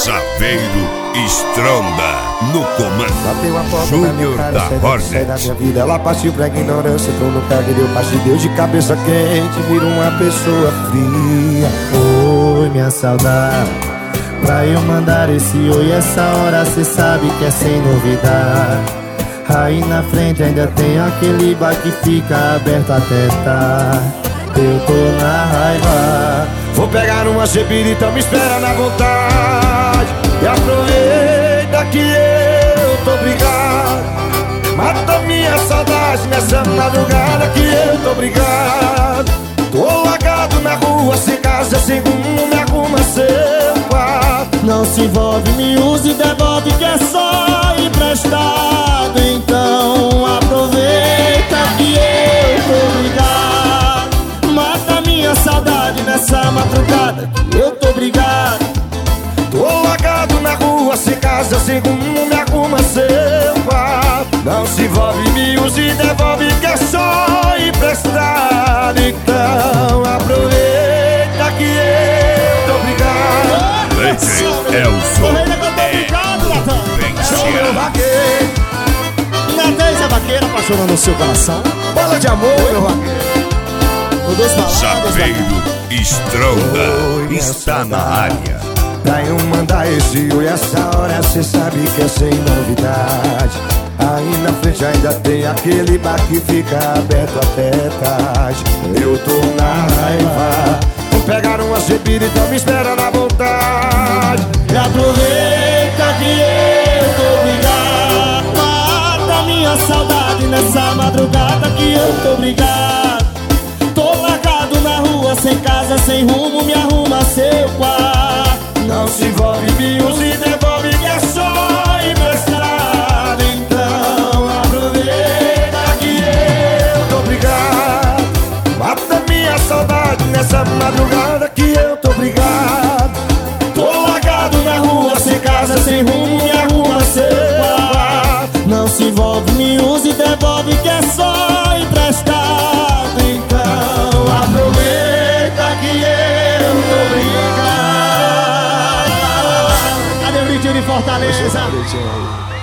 Saveiro Stronda no comando Júnior da Hornet. Da minha vida, ela partiu pra ignorância, entrou no cargo e deu parte, deu de cabeça quente, virou uma pessoa fria. Oi, minha saudade, pra eu mandar esse oi essa hora, cê sabe que é sem novidade. Aí na frente ainda tem aquele bar que fica aberto até tarde. Eu tô na raiva, vou pegar uma cepirita, me espera na vontade. E aproveita que eu tô brigado, mata minha saudade nessa madrugada que eu tô brigado. Tô largado na rua, sem casa, sem rumo, me arruma seu quarto. não se envolve, me use e devolve que é só emprestado. Então aproveita que eu tô brigado, mata minha saudade nessa madrugada que eu tô brigado. Tô largado na rua, sem casa, sem rumo, me arruma seu quarto. Não se envolve, me use e devolve que é só emprestado. Então aproveita que eu tô brigado. DJ Elson Meu vaqueiro, Nathanael é vaqueira apaixonando o seu coração. Bola de amor, meu vaqueiro. Todos falados. Saveiro Stronda está na área. Pra eu mandar esse oi essa hora, cê sabe que é sem novidade. Aí na frente ainda tem aquele bar que fica aberto até tarde. Eu tô na raiva, vou pegar uma cepirita, me espera na vontade. E aproveita que eu tô brigado, mata minha saudade nessa madrugada que eu tô brigado. Tô largado na rua, sem casa, sem rumo, me arruma seu quarto. Não se envolve, me use e devolve que é só emprestado. Então aproveita que eu tô brigado, mata minha saudade nessa madrugada que eu tô brigado. Tô largado na rua, sem casa, sem rumo, me arruma seu quarto. Não se envolve, me use e devolve que é só emprestado. Então aproveita que eu tô brigado. Cadê o Vitinho de Fortaleza? Deixa eu